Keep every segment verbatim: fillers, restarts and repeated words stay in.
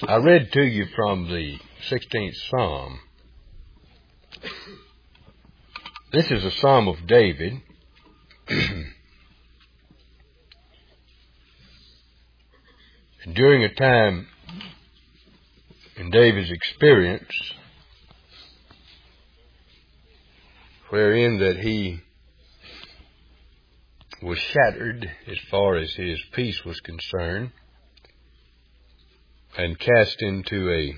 I read to you from the sixteenth Psalm. This is a Psalm of David. During a time in David's experience wherein that he was shattered as far as his peace was concerned and cast into a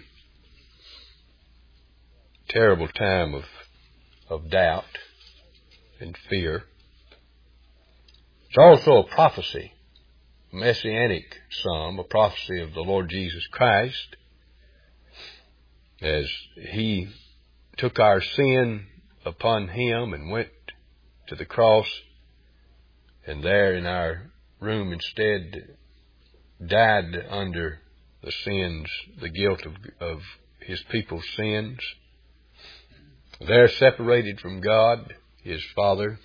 terrible time of, of doubt and fear. It's also a prophecy, a messianic psalm, a prophecy of the Lord Jesus Christ as he took our sin upon him and went to the cross, and there in our room instead died under the sins, the guilt of, of his people's sins. There separated from God, his Father,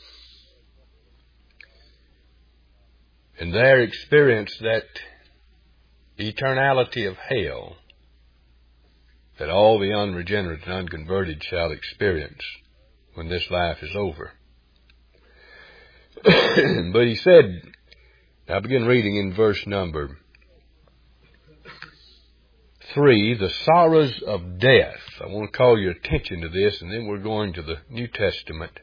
and there experienced that eternality of hell that all the unregenerate and unconverted shall experience when this life is over. But he said, I begin reading in verse number three, the sorrows of death. I want to call your attention to this, and then we're going to the New Testament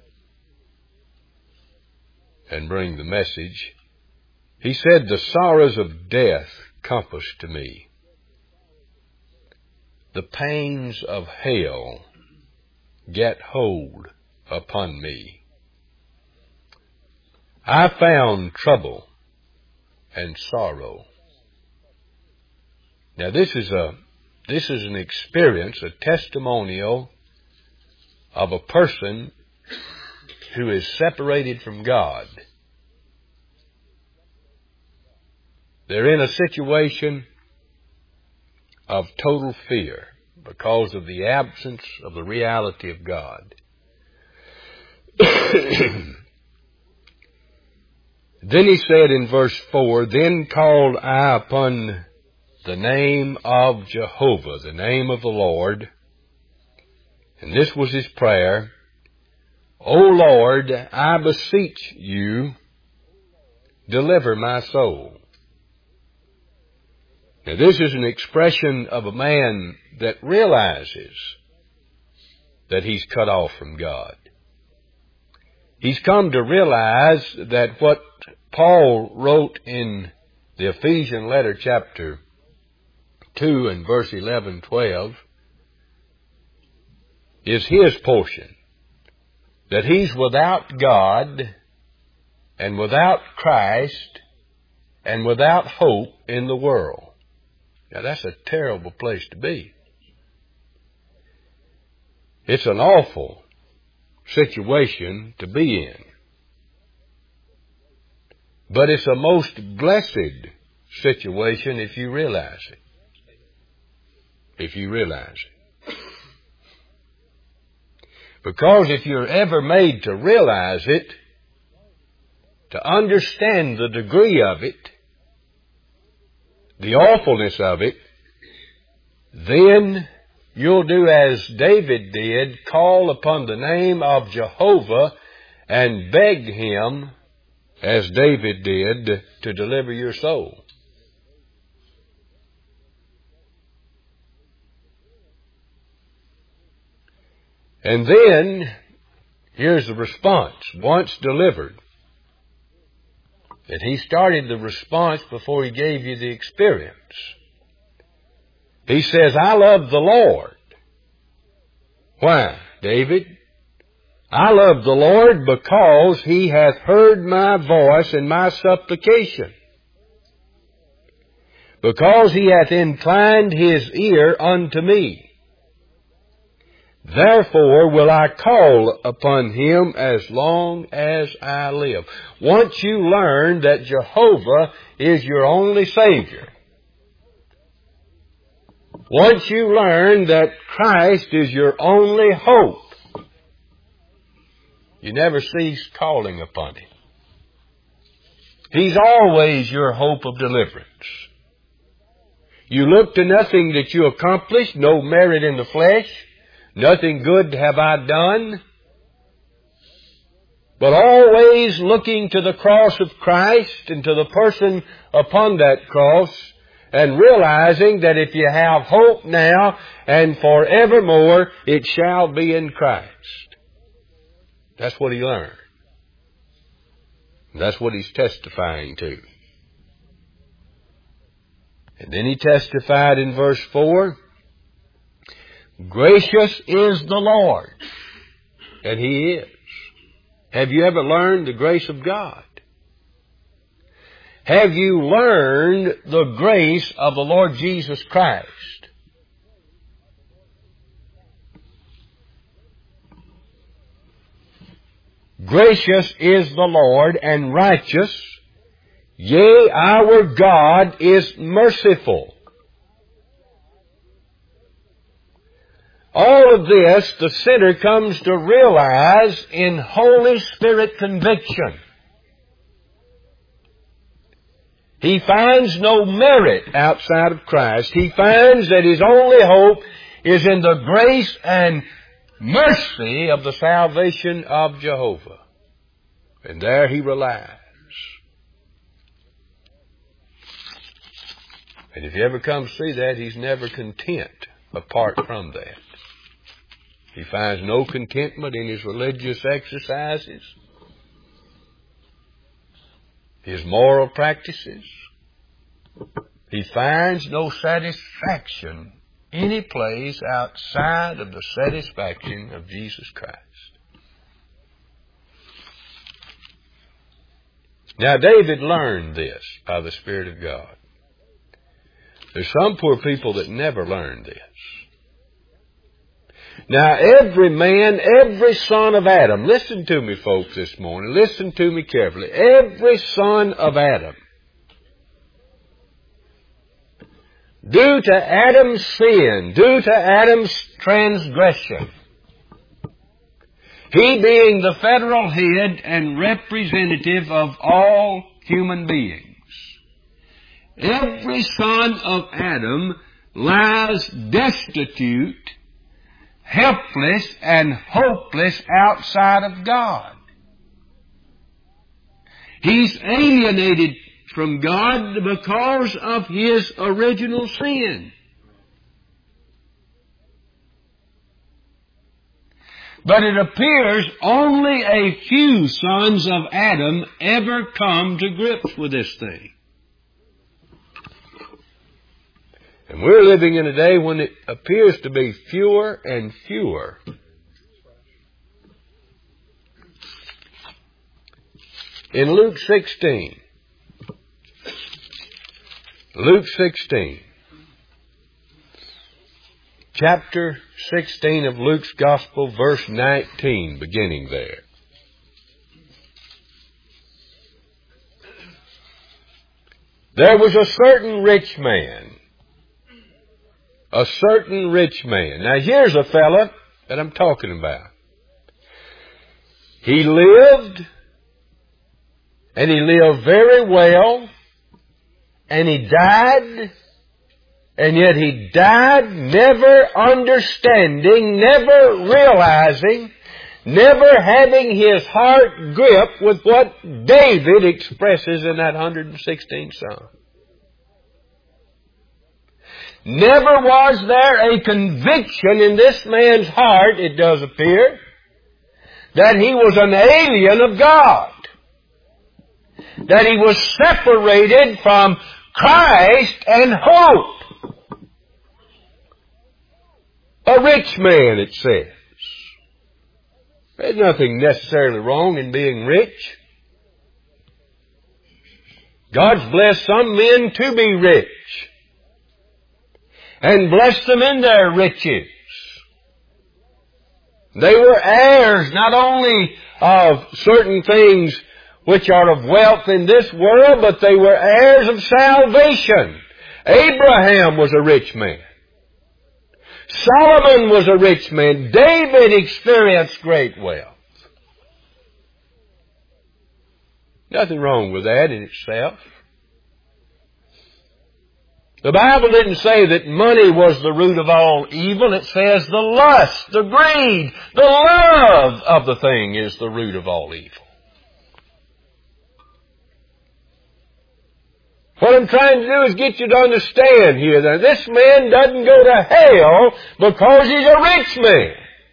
and bring the message. He said, the sorrows of death compass to me. The pains of hell get hold upon me. I found trouble and sorrow. Now this is a, this is an experience, a testimonial of a person who is separated from God. They're in a situation of total fear because of the absence of the reality of God. Then he said in verse four, then called I upon the name of Jehovah, the name of the Lord. And this was his prayer. O Lord, I beseech you, deliver my soul. Now this is an expression of a man that realizes that he's cut off from God. He's come to realize that what Paul wrote in the Ephesian letter chapter two and verse eleven, twelve is his portion. That he's without God and without Christ and without hope in the world. Now that's a terrible place to be. It's an awful situation to be in. But it's a most blessed situation if you realize it. If you realize it. Because if you're ever made to realize it, to understand the degree of it, the awfulness of it, then you'll do as David did, call upon the name of Jehovah and beg him, as David did, to deliver your soul. And then, here's the response. Once delivered, that he started the response before he gave you the experience. He says, I love the Lord. Why, David? I love the Lord because he hath heard my voice and my supplication. Because he hath inclined his ear unto me. Therefore will I call upon him as long as I live. Once you learn that Jehovah is your only Savior, once you learn that Christ is your only hope, you never cease calling upon him. He's always your hope of deliverance. You look to nothing that you accomplished, no merit in the flesh, nothing good have I done, but always looking to the cross of Christ and to the person upon that cross, and realizing that if you have hope now and forevermore, it shall be in Christ. That's what he learned. That's what he's testifying to. And then he testified in verse four, gracious is the Lord. And he is. Have you ever learned the grace of God? Have you learned the grace of the Lord Jesus Christ? Gracious is the Lord and righteous. Yea, our God is merciful. All of this the sinner comes to realize in Holy Spirit conviction. He finds no merit outside of Christ. He finds that his only hope is in the grace and mercy of the salvation of Jehovah. And there he relies. And if you ever come to see that, he's never content apart from that. He finds no contentment in his religious exercises, his moral practices. He finds no satisfaction any place outside of the satisfaction of Jesus Christ. Now, David learned this by the Spirit of God. There's some poor people that never learn this. Now, every man, every son of Adam, listen to me, folks, this morning. Listen to me carefully. Every son of Adam, due to Adam's sin, due to Adam's transgression, he being the federal head and representative of all human beings, every son of Adam lies destitute, helpless, and hopeless outside of God. He's alienated from God because of his original sin. But it appears only a few sons of Adam ever come to grips with this thing. And we're living in a day when it appears to be fewer and fewer. In Luke sixteen, Luke sixteen, chapter sixteen of Luke's Gospel, verse nineteen, beginning there. There was a certain rich man. A certain rich man. Now here's a fella that I'm talking about. He lived, and he lived very well, and he died, and yet he died never understanding, never realizing, never having his heart grip with what David expresses in that one hundred sixteenth Psalm. Never was there a conviction in this man's heart, it does appear, that he was an alien of God. That he was separated from Christ and hope. A rich man, it says. There's nothing necessarily wrong in being rich. God's blessed some men to be rich, and blessed them in their riches. They were heirs not only of certain things which are of wealth in this world, but they were heirs of salvation. Abraham was a rich man. Solomon was a rich man. David experienced great wealth. Nothing wrong with that in itself. The Bible didn't say that money was the root of all evil. It says the lust, the greed, the love of the thing is the root of all evil. What I'm trying to do is get you to understand here that this man doesn't go to hell because he's a rich man.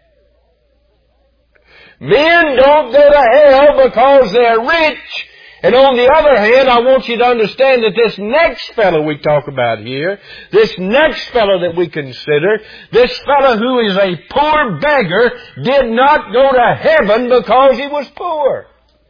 Men don't go to hell because they're rich. And on the other hand, I want you to understand that this next fellow we talk about here, this next fellow that we consider, this fellow who is a poor beggar, did not go to heaven because he was poor.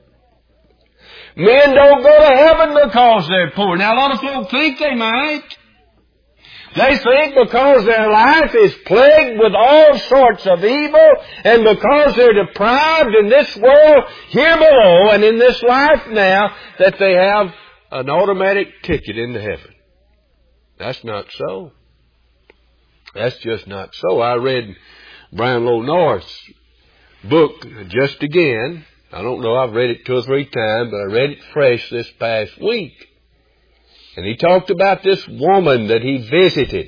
Men don't go to heaven because they're poor. Now, a lot of folk think they might. They think because their life is plagued with all sorts of evil, and because they're deprived in this world, here below, and in this life now, that they have an automatic ticket into heaven. That's not so. That's just not so. I read Brownlow North's book just again. I don't know, I've read it two or three times, but I read it fresh this past week. And he talked about this woman that he visited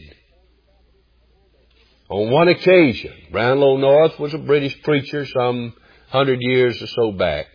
on one occasion. Brownlow North was a British preacher some hundred years or so back.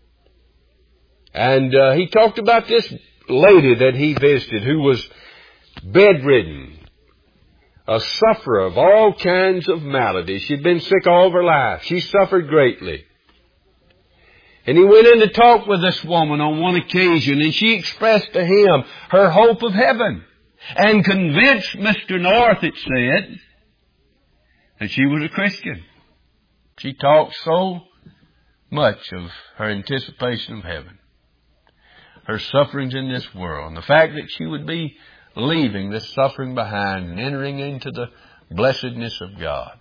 And uh, he talked about this lady that he visited who was bedridden, a sufferer of all kinds of maladies. She'd been sick all of her life. She suffered greatly. And he went in to talk with this woman on one occasion, and she expressed to him her hope of heaven, and convinced Mister North, it said, that she was a Christian. She talked so much of her anticipation of heaven, her sufferings in this world, and the fact that she would be leaving this suffering behind and entering into the blessedness of God.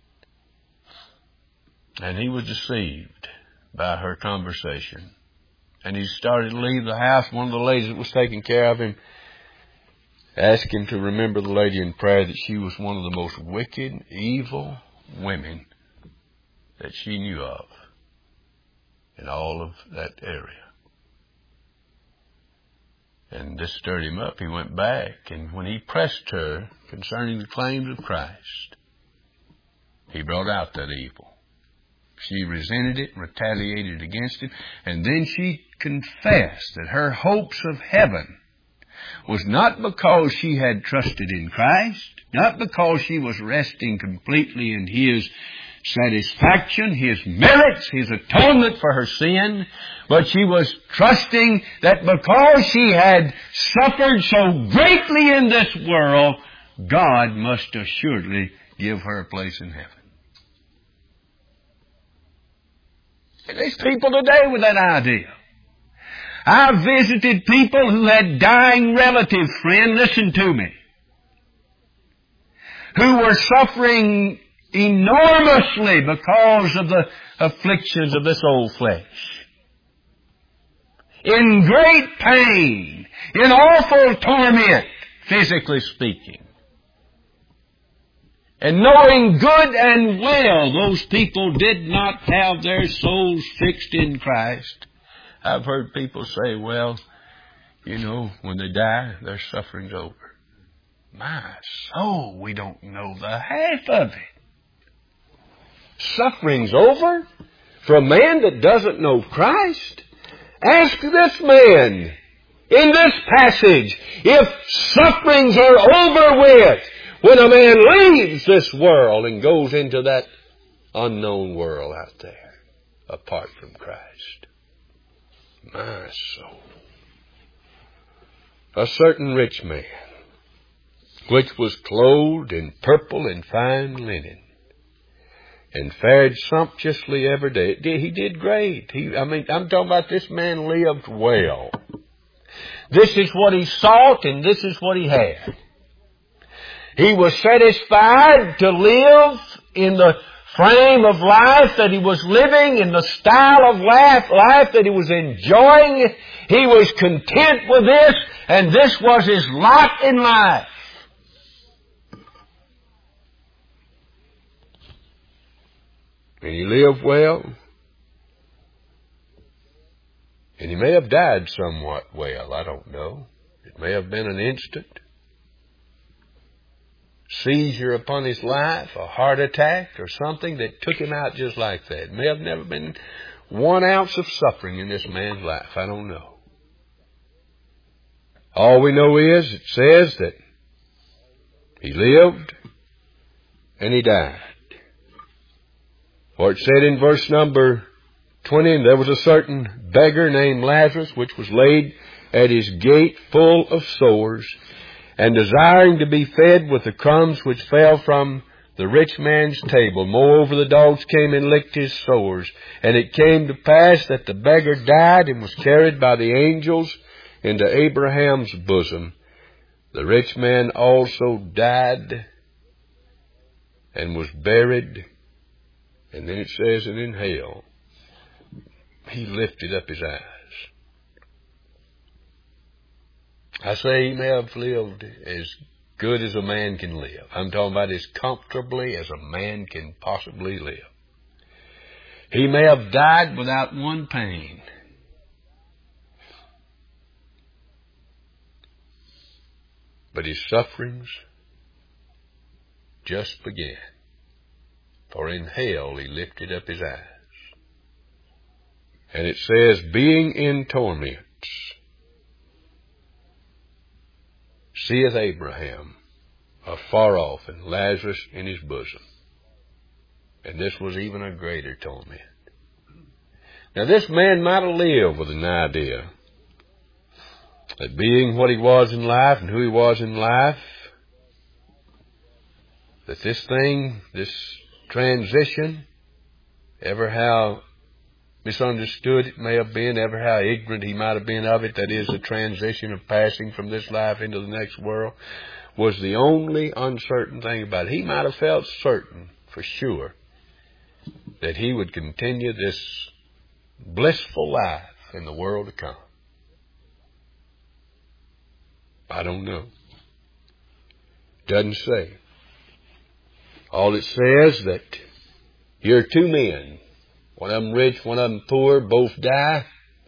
And he was deceived by her conversation. And he started to leave the house. One of the ladies that was taking care of him asked him to remember the lady in prayer, that she was one of the most wicked, evil women that she knew of in all of that area. And this stirred him up. He went back, and when he pressed her concerning the claims of Christ, he brought out that evil. She resented it, retaliated against it, and then she confessed that her hopes of heaven was not because she had trusted in Christ, not because she was resting completely in His satisfaction, His merits, His atonement for her sin, but she was trusting that because she had suffered so greatly in this world, God must assuredly give her a place in heaven. There's people today with that idea. I've visited people who had dying relatives, friend, listen to me, who were suffering enormously because of the afflictions of this old flesh. In great pain, in awful torment, physically speaking. And knowing good and well those people did not have their souls fixed in Christ. I've heard people say, well, you know, when they die, their suffering's over. My soul, we don't know the half of it. Suffering's over for a man that doesn't know Christ? Ask this man in this passage if sufferings are over with when a man leaves this world and goes into that unknown world out there, apart from Christ. My soul. A certain rich man, which was clothed in purple and fine linen, and fared sumptuously every day. He did great. He, I mean, I'm talking about this man lived well. This is what he sought, and this is what he had. He was satisfied to live in the frame of life that he was living, in the style of life, life that he was enjoying. He was content with this, and this was his lot in life. And he lived well. And he may have died somewhat well, I don't know. It may have been an instant. seizure upon his life, a heart attack or something that took him out just like that. May have never been one ounce of suffering in this man's life. I don't know. All we know is it says that he lived and he died. For it said in verse number twenty, and there was a certain beggar named Lazarus, which was laid at his gate full of sores, and desiring to be fed with the crumbs which fell from the rich man's table. Moreover, the dogs came and licked his sores. And it came to pass that the beggar died and was carried by the angels into Abraham's bosom. The rich man also died and was buried. And then it says, and in hell he lifted up his eyes. I say he may have lived as good as a man can live. I'm talking about as comfortably as a man can possibly live. He may have died without one pain. But his sufferings just began. For in hell he lifted up his eyes. And it says, being in torments, seeth Abraham afar off, and Lazarus in his bosom. And this was even a greater torment. Now this man might have lived with an idea that being what he was in life and who he was in life, that this thing, this transition, ever how misunderstood it may have been, ever how ignorant he might have been of it, that is, the transition of passing from this life into the next world, was the only uncertain thing about it. He might have felt certain, for sure, that he would continue this blissful life in the world to come. I don't know. Doesn't say. All it says that here are two men, one of them rich, one of them poor, both die.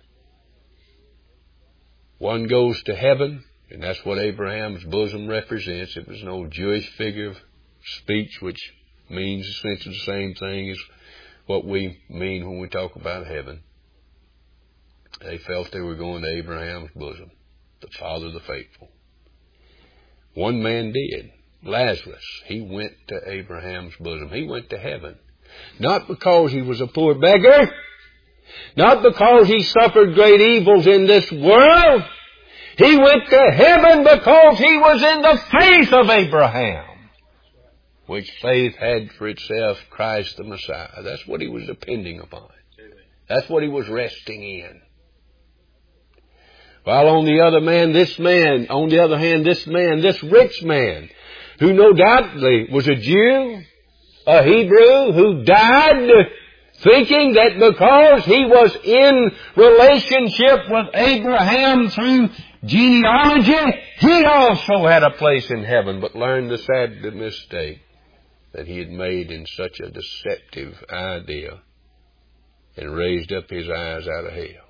One goes to heaven, and that's what Abraham's bosom represents. It was an old Jewish figure of speech which means essentially the same thing as what we mean when we talk about heaven. They felt they were going to Abraham's bosom, the father of the faithful. One man did. Lazarus, he went to Abraham's bosom. He went to heaven. Not because he was a poor beggar. Not because he suffered great evils in this world. He went to heaven because he was in the faith of Abraham, which faith had for itself Christ the Messiah. That's what he was depending upon. That's what he was resting in. While on the other man, this man, on the other hand, this man, this rich man, who no doubt was a Jew, a Hebrew, who died thinking that because he was in relationship with Abraham through genealogy, he also had a place in heaven, but learned the sad mistake that he had made in such a deceptive idea and raised up his eyes out of hell.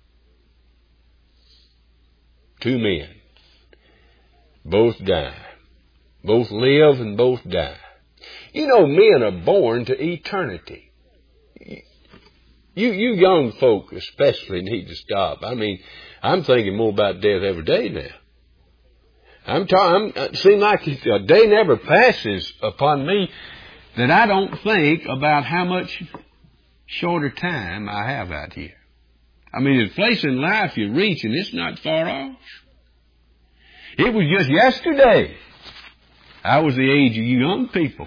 Two men, both die. Both live and both die. You know, men are born to eternity. You, you young folk especially need to stop. I mean, I'm thinking more about death every day now. I'm talking, it seems like a day never passes upon me that I don't think about how much shorter time I have out here. I mean, the place in life you reach, and it's not far off. It was just yesterday I was the age of you young people.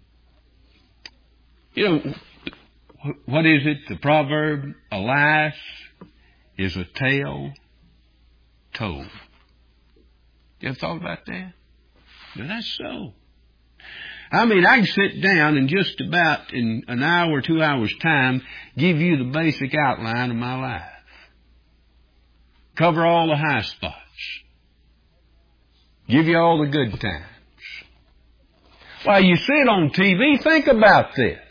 You know, what is it? The proverb, a life is a tale told. You ever thought about that? Now, that's so. I mean, I can sit down and just about in an hour or two hours' time give you the basic outline of my life. Cover all the high spots. Give you all the good times. While you sit on T V, think about this.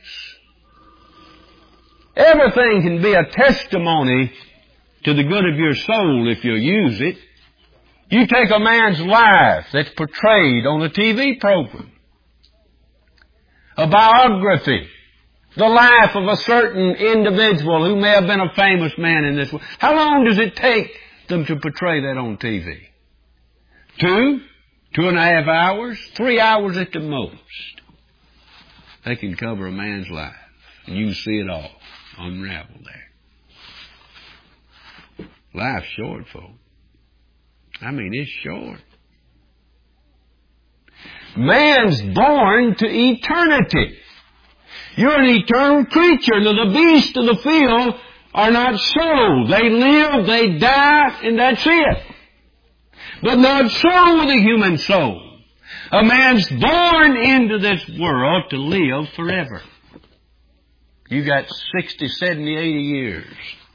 Everything can be a testimony to the good of your soul if you'll use it. You take a man's life that's portrayed on a T V program. a biography, the life of a certain individual who may have been a famous man in this world. How long does it take them to portray that on T V? Two, two and a half hours, three hours at the most. They can cover a man's life, and you see it all unravel there. Life's short, folks. I mean, it's short. Man's born to eternity. You're an eternal creature. Now, the beasts of the field are not so. They live, they die, and that's it. But not so with a human soul. A man's born into this world to live forever. You got sixty, seventy, eighty years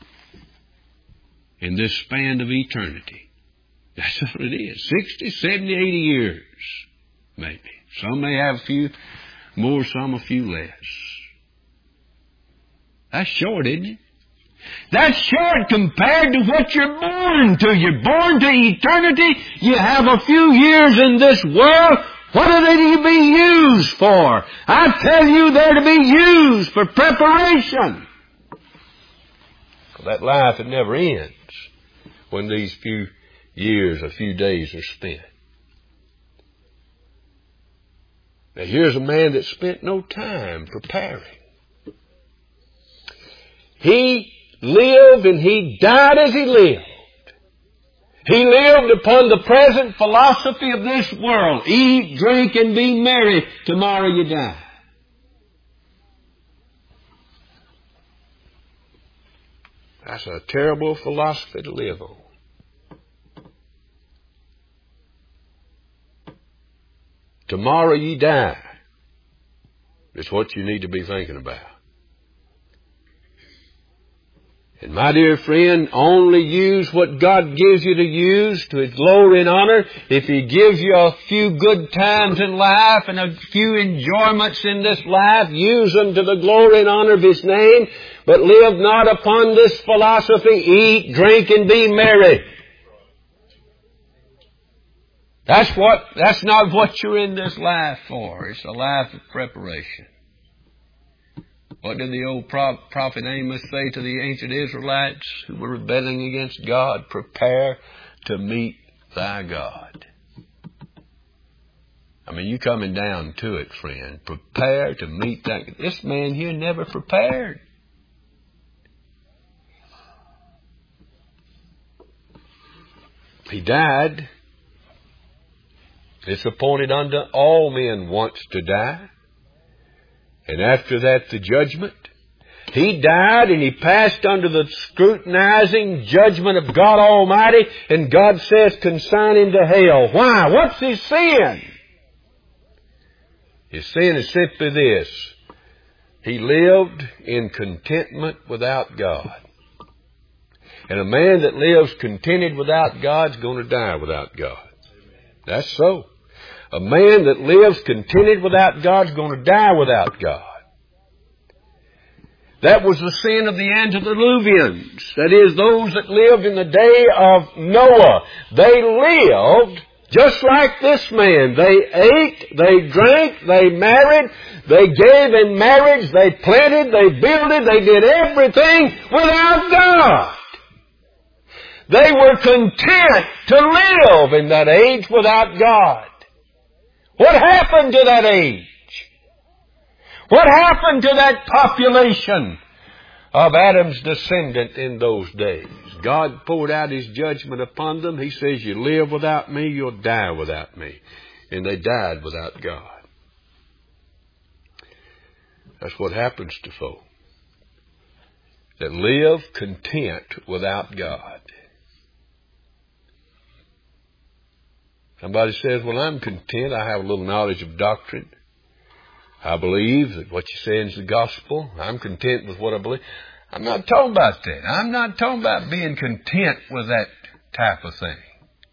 in this span of eternity. That's what it is. sixty, seventy, eighty years, maybe. Some may have a few more, some a few less. That's short, isn't it? That's short compared to what you're born to. You're born to eternity. You have a few years in this world. What are they to be used for? I tell you, they're to be used for preparation. That life, it never ends when these few years, a few days are spent. Now here's a man that spent no time preparing. He lived and he died as he lived. He lived upon the present philosophy of this world. Eat, drink, and be merry. Tomorrow you die. That's a terrible philosophy to live on. Tomorrow you die. It's what you need to be thinking about. And my dear friend, only use what God gives you to use to His glory and honor. If He gives you a few good times in life and a few enjoyments in this life, use them to the glory and honor of His name. But live not upon this philosophy, eat, drink, and be merry. That's what, that's not what you're in this life for. It's a life of preparation. What did the old prophet Amos say to the ancient Israelites who were rebelling against God? Prepare to meet thy God. I mean, you coming down to it, friend. Prepare to meet that. This man here never prepared. He died. It's appointed unto all men once to die. And after that, the judgment. He died and he passed under the scrutinizing judgment of God Almighty. And God says, consign him to hell. Why? What's his sin? His sin is simply this. He lived in contentment without God. And a man that lives contented without God's going to die without God. That's so. A man that lives contented without God's going to die without God. That was the sin of the antediluvians. That is, those that lived in the day of Noah. They lived just like this man. They ate, they drank, they married, they gave in marriage, they planted, they builded, they did everything without God. They were content to live in that age without God. What happened to that age? What happened to that population of Adam's descendant in those days? God poured out His judgment upon them. He says, you live without me, you'll die without me. And they died without God. That's what happens to folk that live content without God. Somebody says, well, I'm content. I have a little knowledge of doctrine. I believe that what you say is the gospel. I'm content with what I believe. I'm not talking about that. I'm not talking about being content with that type of thing.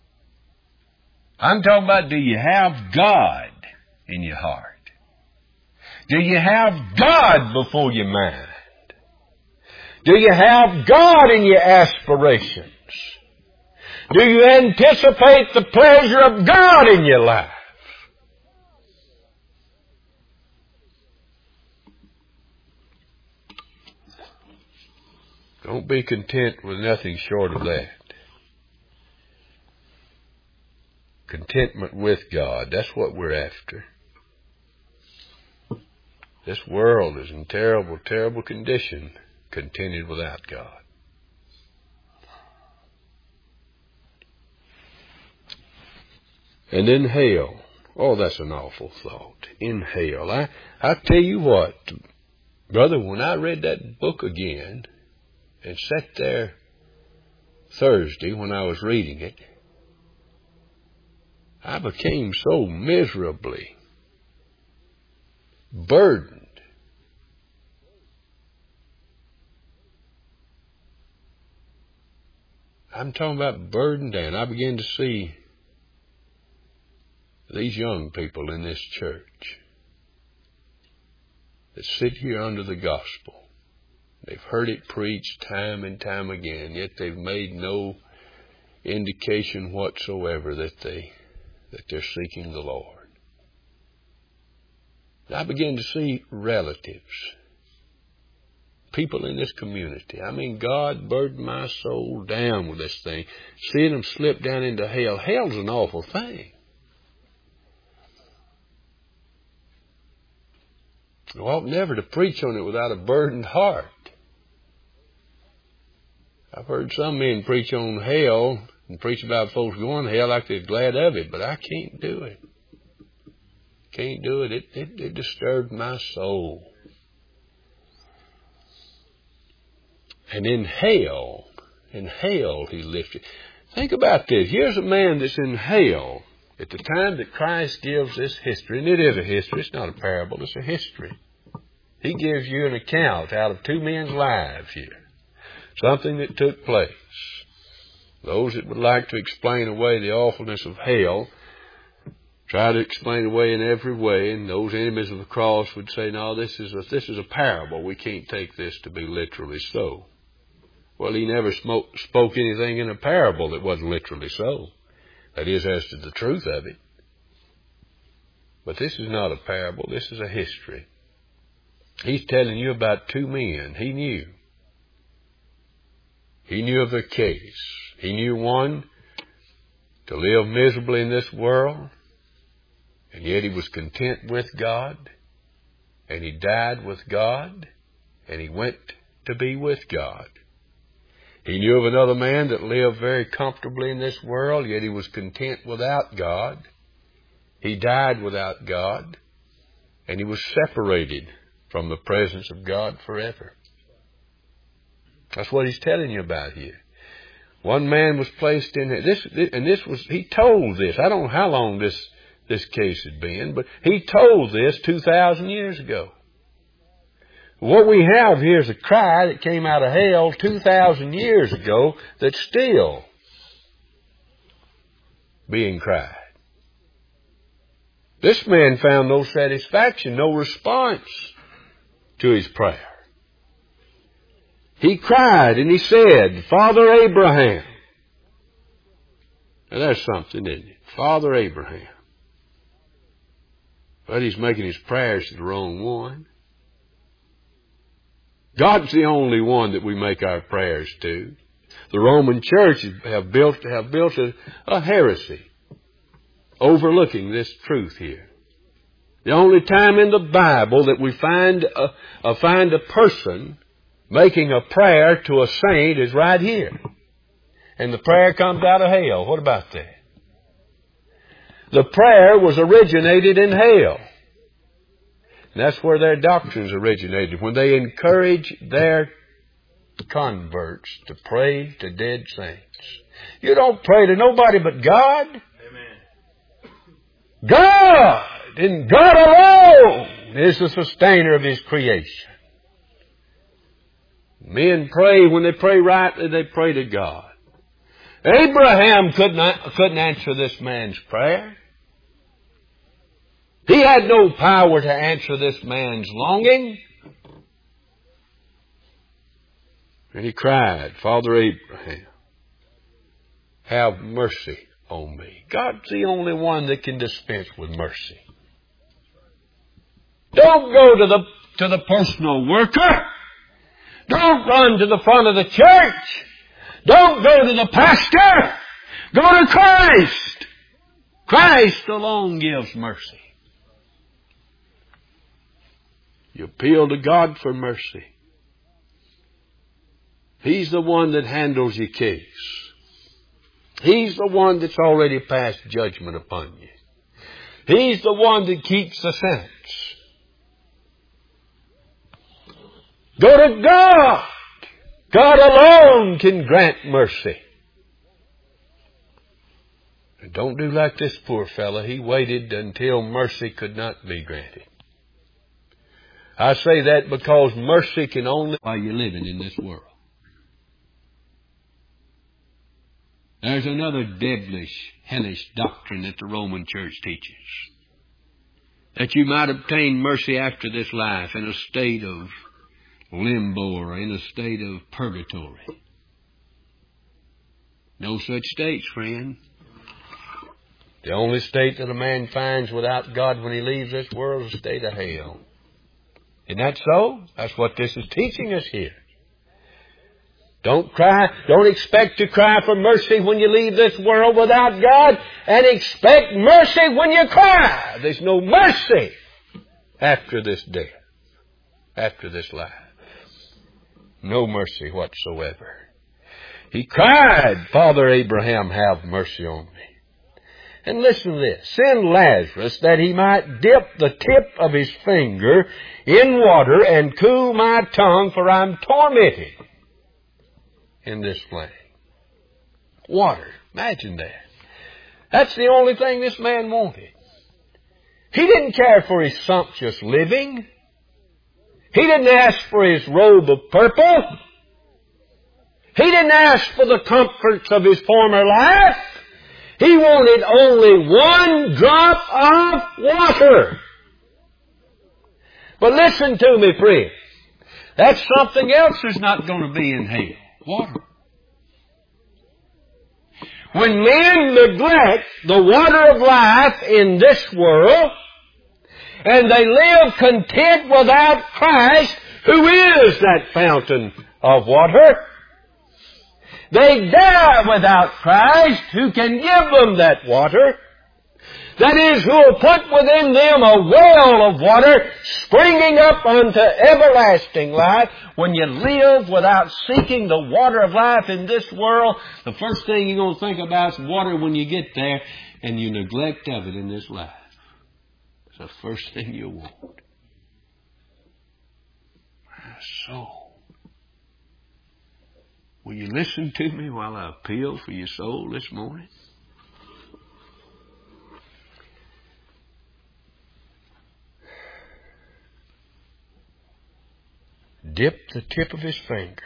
I'm talking about, do you have God in your heart? Do you have God before your mind? Do you have God in your aspirations? Do you anticipate the pleasure of God in your life? Don't be content with nothing short of that. Contentment with God, that's what we're after. This world is in terrible, terrible condition, contented without God. And in hell, oh, that's an awful thought. In hell. I, I tell you what, brother, when I read that book again and sat there Thursday when I was reading it, I became so miserably burdened. I'm talking about burdened, and I began to see these young people in this church that sit here under the gospel. They've heard it preached time and time again, yet they've made no indication whatsoever that they that they're seeking the Lord. I begin to see relatives, people in this community. I mean, God burdened my soul down with this thing, seeing them slip down into hell. Hell's an awful thing. I ought never to preach on it without a burdened heart. I've heard some men preach on hell and preach about folks going to hell like they're glad of it, but I can't do it. Can't do it. It, it, it disturbed my soul. And in hell, in hell he lifted. Think about this. Here's a man that's in hell at the time that Christ gives this history, and it is a history. It's not a parable. It's a history. He gives you an account out of two men's lives here. Something that took place. Those that would like to explain away the awfulness of hell try to explain away in every way, and those enemies of the cross would say, no, this is a, this is a parable. We can't take this to be literally so. Well, he never smoke, spoke anything in a parable that wasn't literally so. That is, as to the truth of it. But this is not a parable. This is a history. He's telling you about two men. He knew. He knew of their case. He knew one to live miserably in this world, and yet he was content with God, and he died with God, and he went to be with God. He knew of another man that lived very comfortably in this world, yet he was content without God. He died without God, and he was separated from the presence of God forever. That's what he's telling you about here. One man was placed in this, and this was, he told this. I don't know how long this, this case had been, but he told this two thousand years ago. What we have here is a cry that came out of hell two thousand years ago that's still being cried. This man found no satisfaction, no response to his prayer. He cried and he said, Father Abraham. Now that's something, isn't it? Father Abraham. But he's making his prayers to the wrong one. God's the only one that we make our prayers to. The Roman Church have built have built a, a heresy overlooking this truth here. The only time in the Bible that we find a, a find a person making a prayer to a saint is right here. And the prayer comes out of hell. What about that? The prayer was originated in hell. And that's where their doctrines originated, when they encourage their converts to pray to dead saints. You don't pray to nobody but God. Amen. God, and God alone, is the sustainer of His creation. Men pray, when they pray rightly, they pray to God. Abraham could not, couldn't answer this man's prayer. He had no power to answer this man's longing. And he cried, Father Abraham, have mercy on me. God's the only one that can dispense with mercy. Don't go to the, to the personal worker. Don't run to the front of the church. Don't go to the pastor. Go to Christ. Christ alone gives mercy. You appeal to God for mercy. He's the one that handles your case. He's the one that's already passed judgment upon you. He's the one that keeps the sentence. Go to God. God alone can grant mercy. And don't do like this poor fellow. He waited until mercy could not be granted. I say that because mercy can only... while you're living in this world. There's another devilish, hellish doctrine that the Roman Church teaches. That you might obtain mercy after this life in a state of limbo or in a state of purgatory. No such states, friend. The only state that a man finds without God when he leaves this world is a state of hell. Isn't that so? That's what this is teaching us here. Don't cry, don't expect to cry for mercy when you leave this world without God, and expect mercy when you cry. There's no mercy after this death, after this life. No mercy whatsoever. He cried, Father Abraham, have mercy on me. And listen to this. Send Lazarus that he might dip the tip of his finger in water and cool my tongue, for I'm tormented in this flame. Water. Imagine that. That's the only thing this man wanted. He didn't care for his sumptuous living. He didn't ask for his robe of purple. He didn't ask for the comforts of his former life. He wanted only one drop of water. But listen to me, friend. That's something else that's not going to be in hell. Water. When men neglect the water of life in this world, and they live content without Christ, who is that fountain of water, they die without Christ, who can give them that water. That is, who will put within them a well of water springing up unto everlasting life. When you live without seeking the water of life in this world, the first thing you're going to think about is water when you get there, and you neglect of it in this life. It's the first thing you want. My soul. Will you listen to me while I appeal for your soul this morning? Dipped the tip of his finger.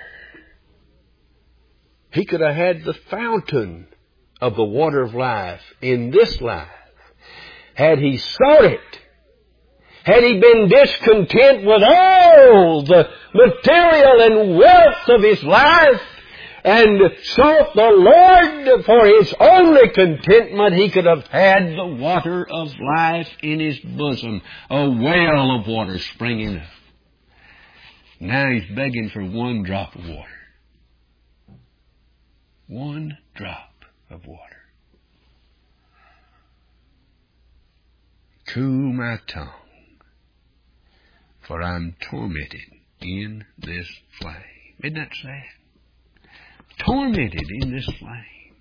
He could have had the fountain of the water of life in this life. Had he sought it, had he been discontent with all the material and wealth of his life, and sought the Lord for his only contentment, he could have had the water of life in his bosom, a well of water springing up. Now he's begging for one drop of water. One drop of water. Cool my tongue, for I'm tormented in this flame. Isn't that sad? Tormented in this flame.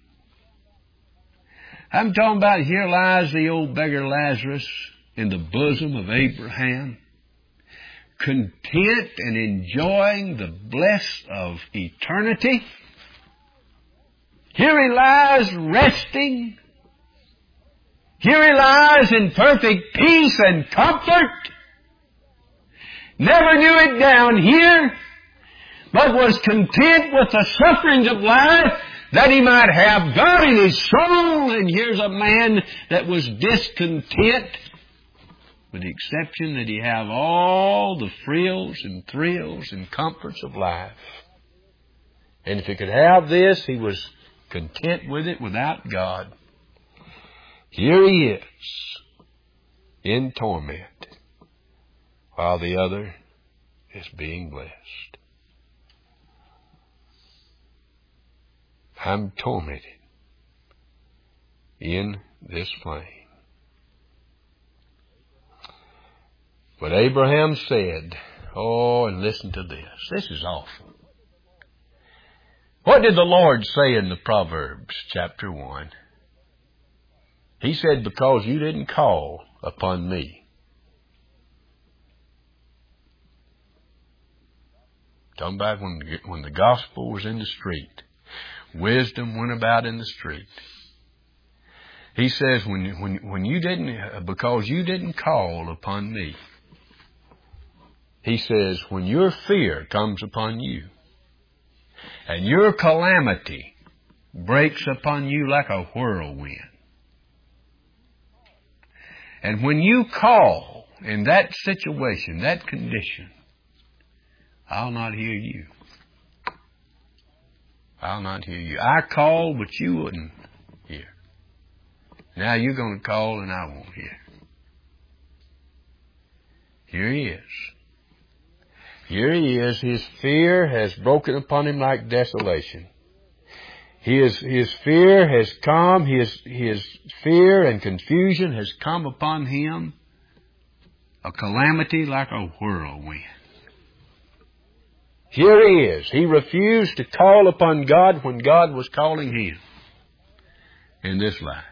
I'm talking about here lies the old beggar Lazarus in the bosom of Abraham, content and enjoying the bliss of eternity. Here he lies resting. Here he lies in perfect peace and comfort. Never knew it down here, but was content with the sufferings of life that he might have God in his soul. And here's a man that was discontent, with the exception that he have all the frills and thrills and comforts of life. And if he could have this, he was content with it without God. Here he is in torment, while the other is being blessed. I'm tormented in this flame. But Abraham said, oh, and listen to this. This is awful. What did the Lord say in the Proverbs chapter one? He said, because you didn't call upon me. Talking about when, when the gospel was in the street. Wisdom went about in the street. He says, when, when, when you didn't, because you didn't call upon me. He says, when your fear comes upon you, and your calamity breaks upon you like a whirlwind, and when you call in that situation, that condition, I'll not hear you. I'll not hear you. I called, but you wouldn't hear. Now you're going to call and I won't hear. Here he is. Here he is. His fear has broken upon him like desolation. His, his fear has come, his, his fear and confusion has come upon him, a calamity like a whirlwind. Here he is. He refused to call upon God when God was calling him in this life.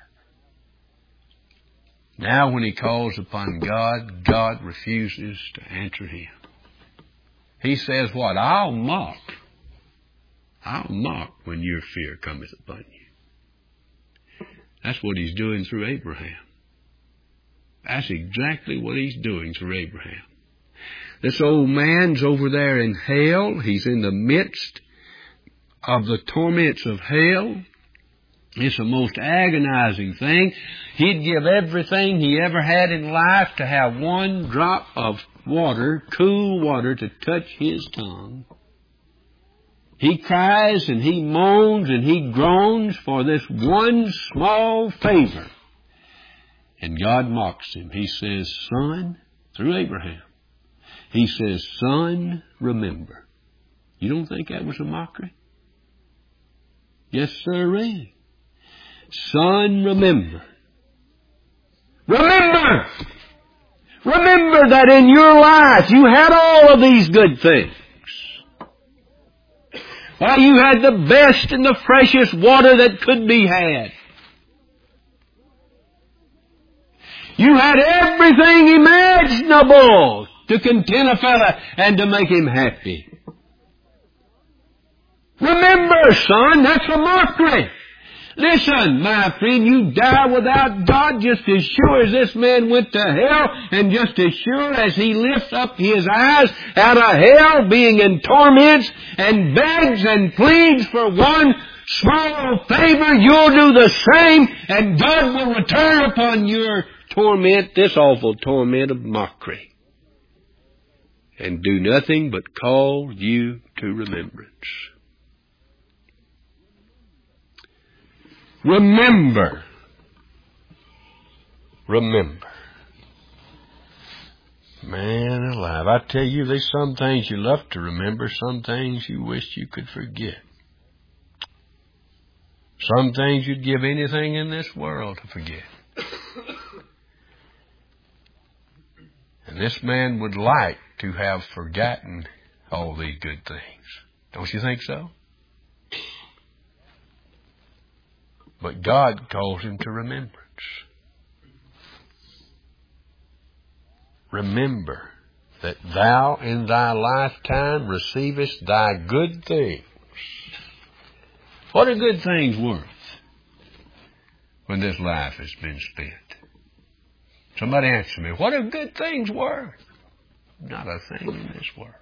Now when he calls upon God, God refuses to answer him. He says what? I'll mock. I'll mock when your fear cometh upon you. That's what he's doing through Abraham. That's exactly what he's doing through Abraham. This old man's over there in hell. He's in the midst of the torments of hell. It's the most agonizing thing. He'd give everything he ever had in life to have one drop of water, cool water, to touch his tongue. He cries and he moans and he groans for this one small favor. And God mocks him. He says, son, through Abraham, he says, son, remember. You don't think that was a mockery? Yes, sirree. Son, remember. Remember! Remember that in your life you had all of these good things. Why, you had the best and the freshest water that could be had. You had everything imaginable to content a fella and to make him happy. Remember, son, that's a mockery. Listen, my friend, you die without God just as sure as this man went to hell, and just as sure as he lifts up his eyes out of hell, being in torments, and begs and pleads for one small favor, you'll do the same, and God will return upon your torment, this awful torment of mockery, and do nothing but call you to remembrance. Remember. Remember. Man alive, I tell you, there's some things you love to remember, some things you wish you could forget. Some things you'd give anything in this world to forget. And this man would like to have forgotten all these good things. Don't you think so? But God calls him to remembrance. Remember that thou in thy lifetime receivest thy good things. What are good things worth when this life has been spent? Somebody answer me. What are good things worth? Not a thing in this world.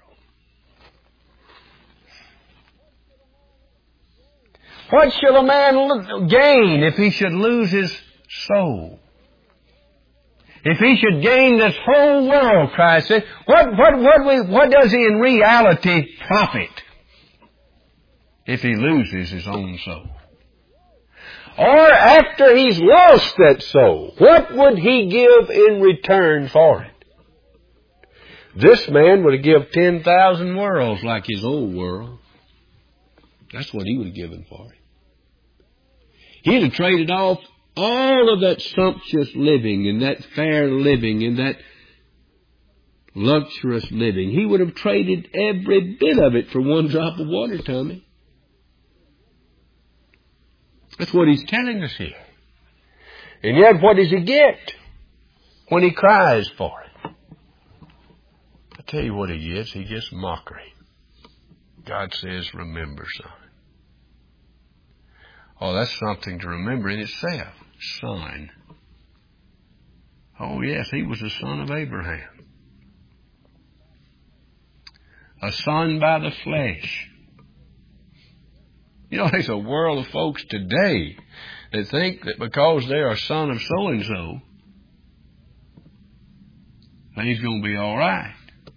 What shall a man gain if he should lose his soul? If he should gain this whole world, Christ said, what, what, what, we, what does he in reality profit if he loses his own soul? Or after he's lost that soul, what would he give in return for it? This man would have given ten thousand worlds like his old world. That's what he would have given for it. He'd have traded off all of that sumptuous living and that fair living and that luxurious living. He would have traded every bit of it for one drop of water, Tommy. That's what he's telling us here. And yet, what does he get when he cries for it? I tell you what he gets. He gets mockery. God says, remember, son. Oh, that's something to remember in itself. Son. Oh, yes, he was a son of Abraham. A son by the flesh. You know, there's a world of folks today that think that because they're a son of so-and-so, things going to be all right.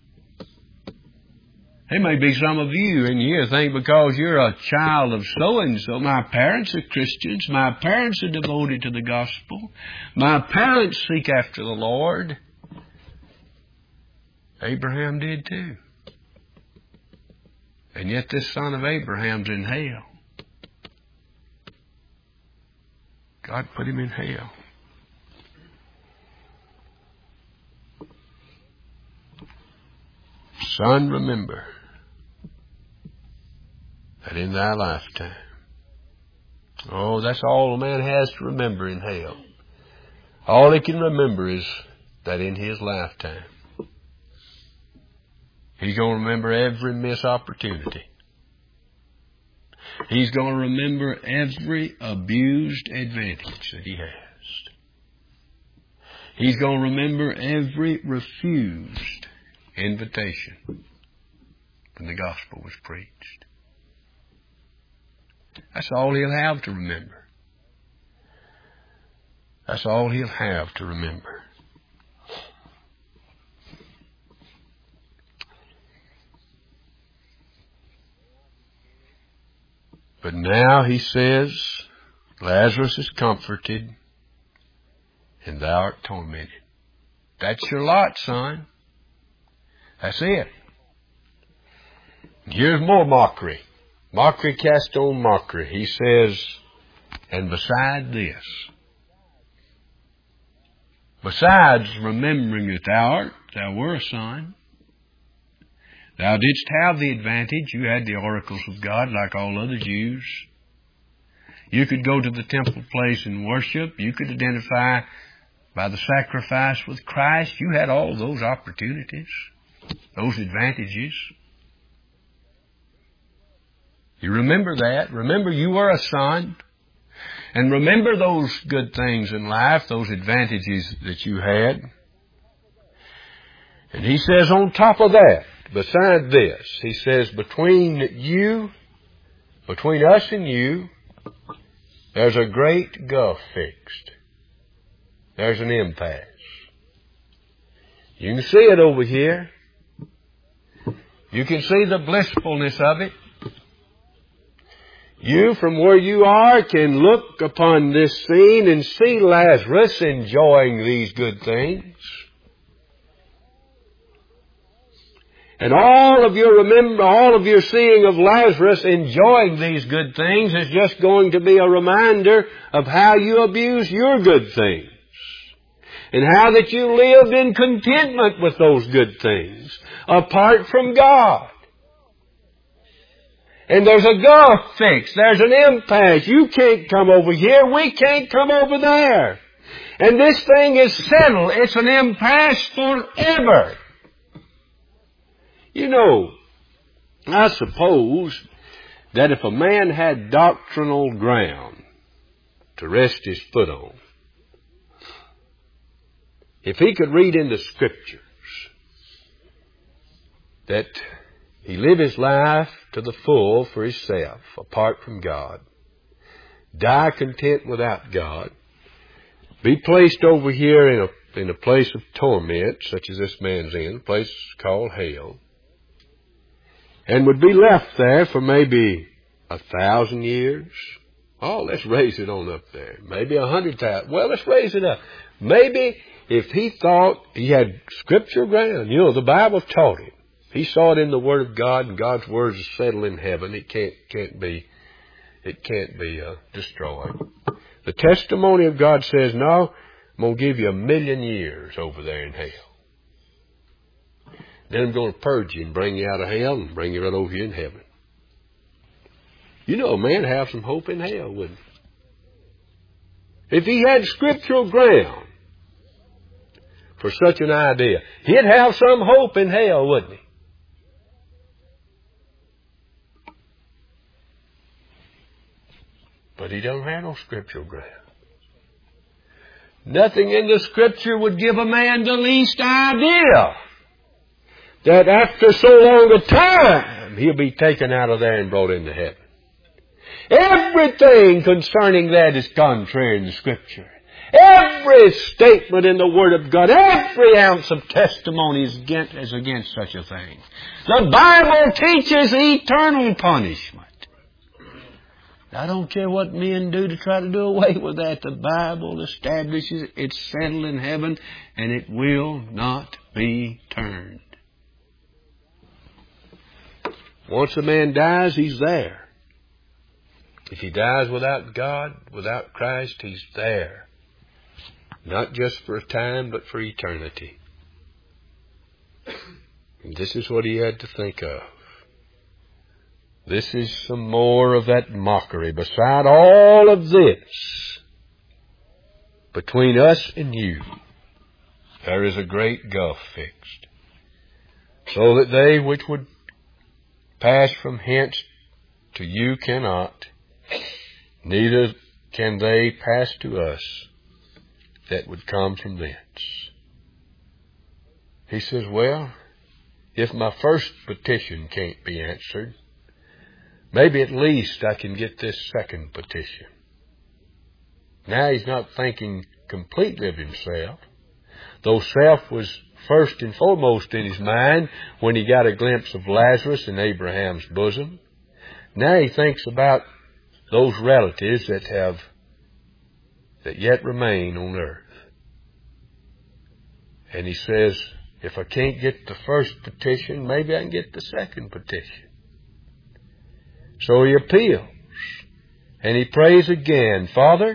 There may be some of you in here think because you're a child of so-and-so, my parents are Christians, my parents are devoted to the gospel, my parents seek after the Lord. Abraham did too. And yet this son of Abraham's in hell. God put him in hell. Son, remember that in thy lifetime. Oh, that's all a man has to remember in hell. All he can remember is that in his lifetime, he's going to remember every missed opportunity. He's going to remember every abused advantage that he has. He's going to remember every refused invitation when the gospel was preached. That's all he'll have to remember. That's all he'll have to remember. But now he says, Lazarus is comforted and thou art tormented. That's your lot, son. That's it. And here's more mockery. Mockery cast on mockery. He says, and beside this, besides remembering that thou art, thou were a son, thou didst have the advantage. You had the oracles of God like all other Jews. You could go to the temple place and worship. You could identify by the sacrifice with Christ. You had all those opportunities, those advantages. You remember that. Remember you were a son. And remember those good things in life, those advantages that you had. And he says on top of that, beside this, he says, between you, between us and you, there's a great gulf fixed. There's an impasse. You can see it over here. You can see the blissfulness of it. You, from where you are, can look upon this scene and see Lazarus enjoying these good things. And all of your remember, all of your seeing of Lazarus enjoying these good things is just going to be a reminder of how you abuse your good things. And how that you lived in contentment with those good things, apart from God. And there's a gulf fixed. There's an impasse. You can't come over here. We can't come over there. And this thing is settled. It's an impasse forever. You know, I suppose that if a man had doctrinal ground to rest his foot on, if he could read in the Scriptures that he live his life to the full for himself, apart from God, die content without God, be placed over here in a, in a place of torment, such as this man's in, a place called hell, and would be left there for maybe a thousand years. Oh, let's raise it on up there. Maybe a hundred thousand. Well, let's raise it up. Maybe if he thought he had Scripture ground, you know, the Bible taught him. He saw it in the Word of God, and God's Word is settled in heaven. It can't can't be it can't be uh, destroyed. The testimony of God says, no, I'm going to give you a million years over there in hell. Then I'm going to purge you and bring you out of hell and bring you right over here in heaven. You know, a man have some hope in hell, wouldn't he? If he had scriptural ground for such an idea, he'd have some hope in hell, wouldn't he? But he don't have no scriptural ground. Nothing in the Scripture would give a man the least idea that after so long a time he'll be taken out of there and brought into heaven. Everything concerning that is contrary in the Scripture. Every statement in the Word of God, every ounce of testimony is against, is against such a thing. The Bible teaches eternal punishment. I don't care what men do to try to do away with that. The Bible establishes it's settled in heaven and it will not be turned. Once a man dies, he's there. If he dies without God, without Christ, he's there. Not just for a time, but for eternity. And this is what he had to think of. This is some more of that mockery. Beside all of this, between us and you, there is a great gulf fixed, so that they which would pass from hence to you cannot, neither can they pass to us that would come from thence. He says, well, if my first petition can't be answered, maybe at least I can get this second petition. Now he's not thinking completely of himself, though self was first and foremost in his mind when he got a glimpse of Lazarus in Abraham's bosom. Now he thinks about those relatives that have, that yet remain on earth. And he says, if I can't get the first petition, maybe I can get the second petition. So he appeals, and he prays again, Father,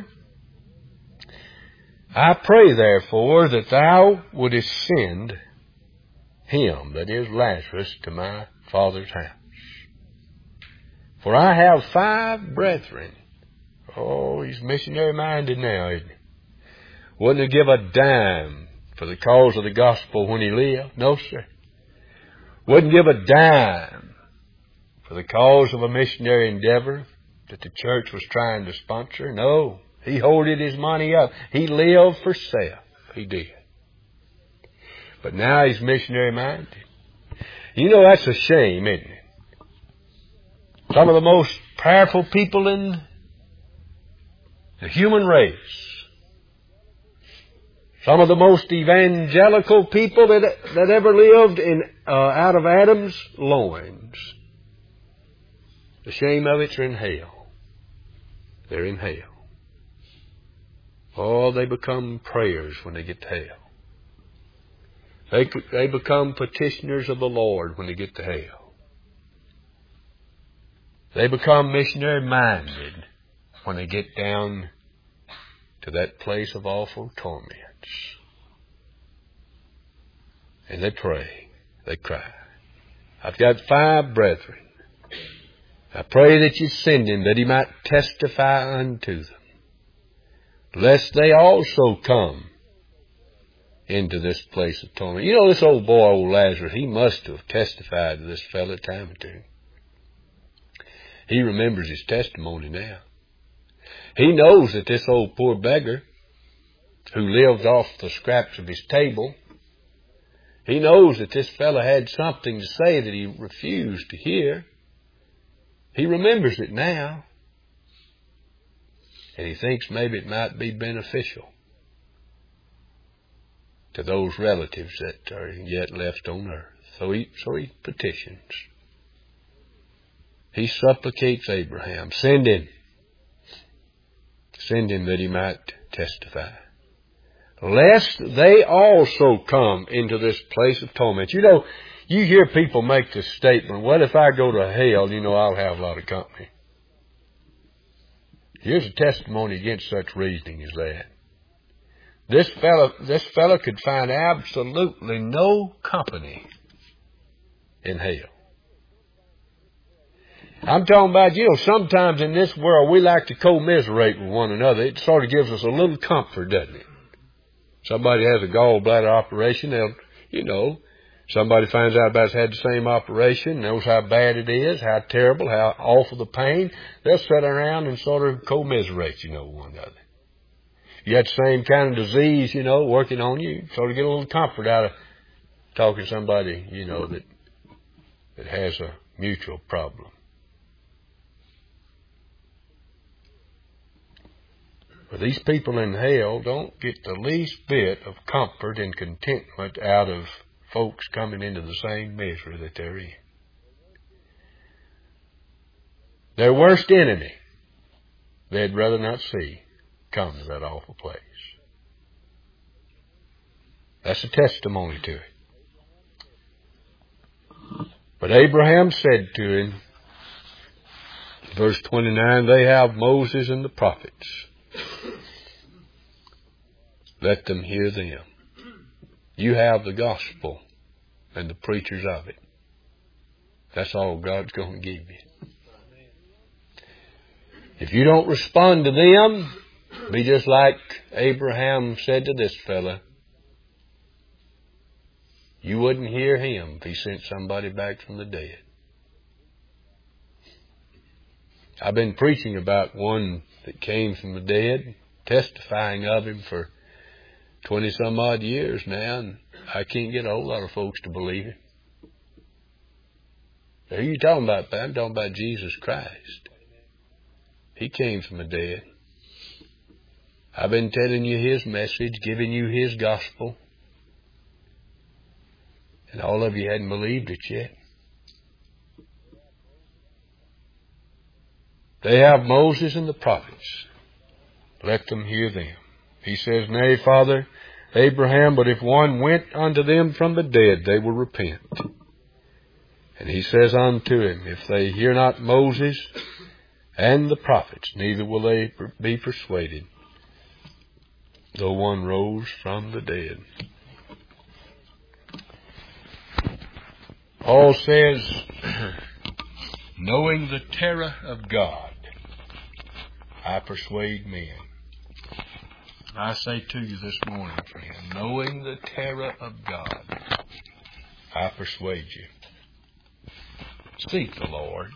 I pray therefore that thou wouldest send him, that is Lazarus, to my father's house. For I have five brethren. Oh, he's missionary minded now, isn't he? Wouldn't he give a dime for the cause of the gospel when he lived? No, sir. Wouldn't give a dime for the cause of a missionary endeavor that the church was trying to sponsor? No. He hoarded his money up. He lived for self. He did. But now he's missionary minded. You know, that's a shame, isn't it? Some of the most powerful people in the human race, some of the most evangelical people that, that ever lived in uh, out of Adam's loins, the shame of it's in hell. They're in hell. Oh, they become prayers when they get to hell. They, they become petitioners of the Lord when they get to hell. They become missionary-minded when they get down to that place of awful torments. And they pray. They cry. I've got five brethren. I pray that you send him that he might testify unto them, lest they also come into this place of torment. You know, this old boy, old Lazarus, he must have testified to this fellow a time or two. He remembers his testimony now. He knows that this old poor beggar who lived off the scraps of his table, he knows that this fellow had something to say that he refused to hear. He remembers it now. And he thinks maybe it might be beneficial to those relatives that are yet left on earth. So he, so he petitions. He supplicates Abraham, send him. Send him that he might testify. Lest they also come into this place of torment. You know, you hear people make this statement, well, if I go to hell, you know, I'll have a lot of company. Here's a testimony against such reasoning as that. This fellow, this fellow could find absolutely no company in hell. I'm talking about, you know, sometimes in this world we like to commiserate with one another. It sort of gives us a little comfort, doesn't it? Somebody has a gallbladder operation, they'll, you know, somebody finds out about it's had the same operation, knows how bad it is, how terrible, how awful the pain. They'll sit around and sort of commiserate, you know, one another. You had the same kind of disease, you know, working on you. You sort of get a little comfort out of talking to somebody, you know, that that has a mutual problem. But these people in hell don't get the least bit of comfort and contentment out of folks coming into the same misery that they're in. Their worst enemy, they'd rather not see come to that awful place. That's a testimony to it. But Abraham said to him, verse twenty-nine, they have Moses and the prophets. Let them hear them. You have the gospel and the preachers of it. That's all God's going to give you. If you don't respond to them, be just like Abraham said to this fella. You wouldn't hear him if he sent somebody back from the dead. I've been preaching about one that came from the dead, testifying of him for twenty some odd years now, and I can't get a whole lot of folks to believe it. Who are you talking about, man? I'm talking about Jesus Christ. He came from the dead. I've been telling you His message, giving you His gospel, and all of you hadn't believed it yet. They have Moses and the prophets. Let them hear them. He says, Nay, Father Abraham, but if one went unto them from the dead, they will repent. And he says unto him, If they hear not Moses and the prophets, neither will they be persuaded, though one rose from the dead. Paul says, knowing the terror of God, I persuade men. I say to you this morning, friend, knowing the terror of God, I persuade you. Seek the Lord.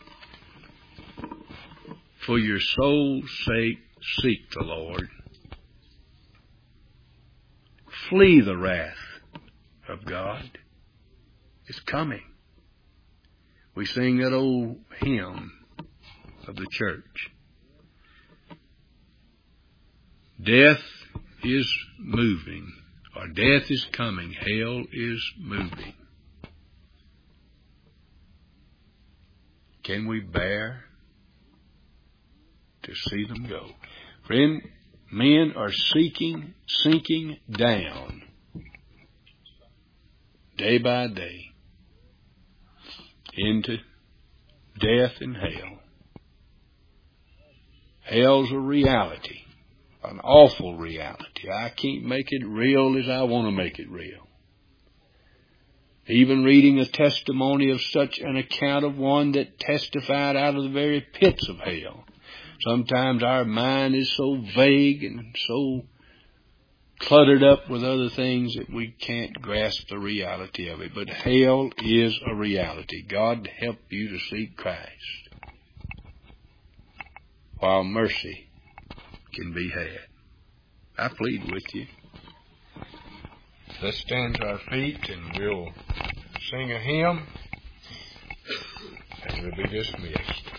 For your soul's sake, seek the Lord. Flee the wrath of God. It's coming. We sing that old hymn of the church. Death is moving, or death is coming. Hell is moving. Can we bear to see them go? Friend, men are seeking, sinking down day by day into death and hell. Hell's a reality, an awful reality. I can't make it real as I want to make it real. Even reading a testimony of such an account of one that testified out of the very pits of hell. Sometimes our mind is so vague and so cluttered up with other things that we can't grasp the reality of it. But hell is a reality. God help you to seek Christ, while mercy can be had. I plead with you. Let's stand to our feet and we'll sing a hymn and we'll be dismissed.